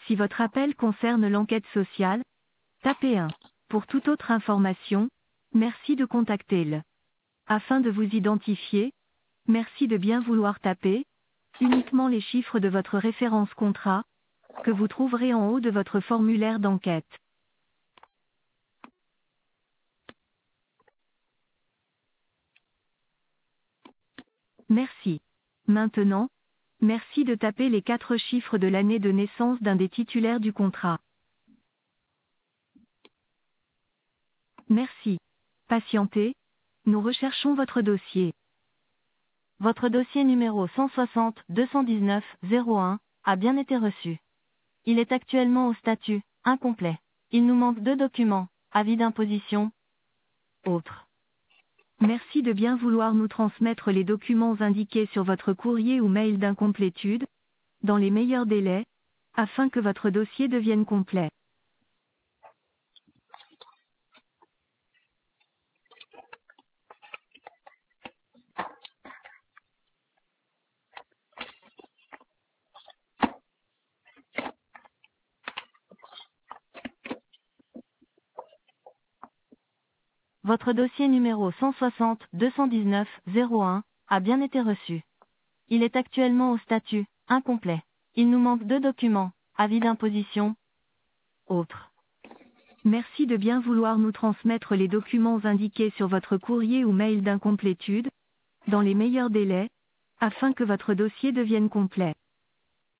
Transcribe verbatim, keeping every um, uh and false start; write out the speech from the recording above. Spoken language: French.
Si votre appel concerne l'enquête sociale, tapez un. Pour toute autre information, merci de contacter le. Afin de vous identifier, merci de bien vouloir taper uniquement les chiffres de votre référence contrat, que vous trouverez en haut de votre formulaire d'enquête. Merci. Maintenant, merci de taper les quatre chiffres de l'année de naissance d'un des titulaires du contrat. Merci. Patientez, nous recherchons votre dossier. Votre dossier numéro cent soixante deux cent dix-neuf zéro un a bien été reçu. Il est actuellement au statut incomplet. Il nous manque deux documents, avis d'imposition, autres. Merci de bien vouloir nous transmettre les documents indiqués sur votre courrier ou mail d'incomplétude, dans les meilleurs délais, afin que votre dossier devienne complet. Votre dossier numéro cent soixante deux cent dix-neuf zéro un a bien été reçu. Il est actuellement au statut incomplet. Il nous manque deux documents, avis d'imposition, autres. Merci de bien vouloir nous transmettre les documents indiqués sur votre courrier ou mail d'incomplétude, dans les meilleurs délais, afin que votre dossier devienne complet.